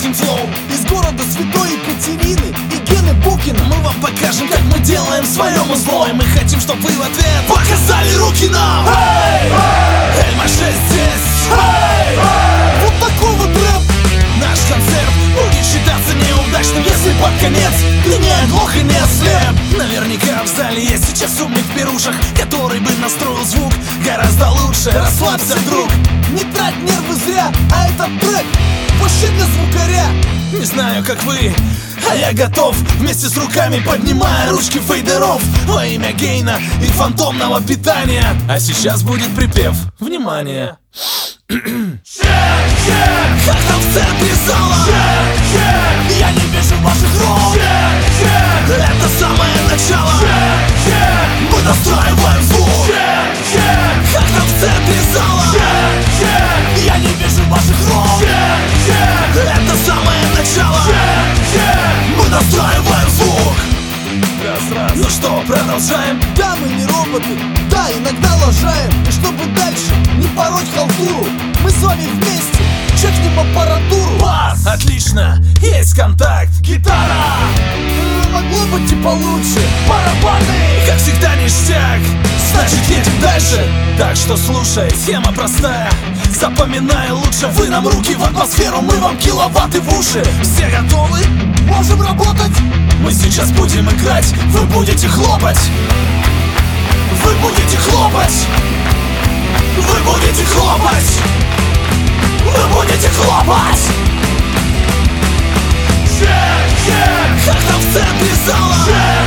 Hosting Flow. Из города Святой Екатерины и Гены Букина Мы вам покажем, как мы делаем свое музло. И мы хотим, чтобы вы в ответ показали руки нам. Эльма 6 здесь. Вот такой вот рэп. Наш концерт будет считаться неудачным, если под конец ты не оглох и не ослеп. Наверняка в зале есть сейчас умник в берушах, который бы настроил звук гораздо лучше. Расслабься, друг. Не трать нервы зря, а этот трек вообще для звукаря. Не знаю, как вы, а я готов. Вместе с руками поднимая ручки фейдеров во имя гейна и фантомного питания. А сейчас будет припев. Внимание! Как там в центре зала? Я не вижу ваших рук. Это самое начало. Мы настраиваем звук. Как там в центре зала? Я не вижу ваших рук. Это самое начало. Мы настраиваем звук. Ну что, продолжаем? Да, мы не роботы, да, иногда лажаем. И чтобы дальше не пороть халтуру, мы с вами вместе чекнем аппаратуру. Бас! Отлично, есть контакт. Гитара! Могло быть и получше. Барабаны! Как всегда ништяк. Значит, едем дальше. Так что слушай, схема простая. Запоминай лучше. Вы нам руки в атмосферу, мы вам киловатты в уши. Все готовы? Можем работать. Мы сейчас будем играть, вы будете хлопать. Вы будете хлопать. Вы будете хлопать. Вы будете хлопать. Как там в центре зала?